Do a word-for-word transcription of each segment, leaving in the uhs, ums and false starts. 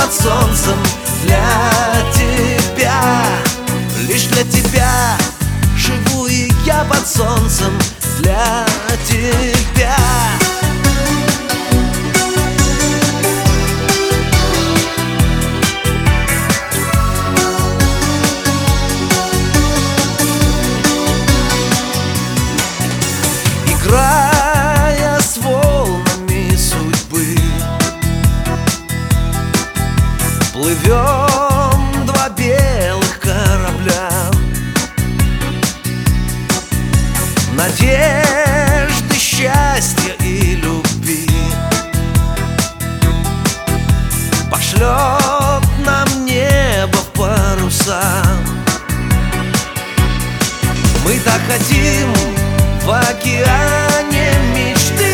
под солнцем для тебя. Лишь для тебя живу и я под солнцем для тебя. Играя с волнами судьбы, плывем два белых корабля. Надежды, счастья и любви пошлет нам небо в паруса. Мы так хотим в океане мечты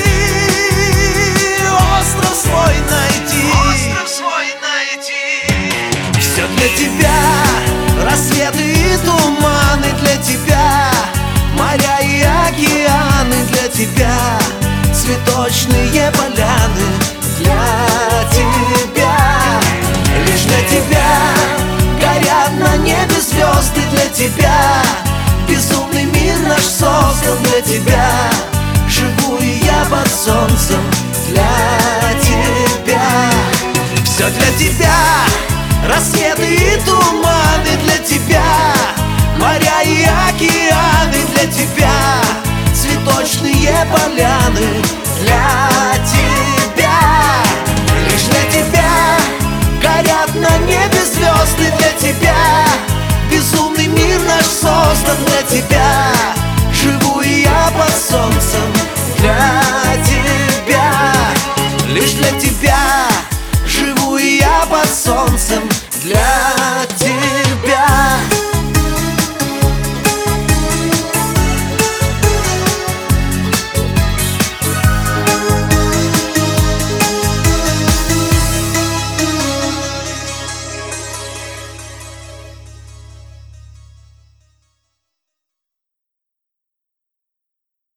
остров свой найти. Остров свой найти. Все для тебя, рассветы и туманы для тебя, моря и океаны для тебя, цветочные поляны для тебя. Лишь для тебя горят на небе звезды для тебя. Безумный мир наш создан для тебя. Живу и я под солнцем для тебя. Все для тебя, рассветы и туманы для тебя, моря и океаны для тебя, цветочные поляны для тебя.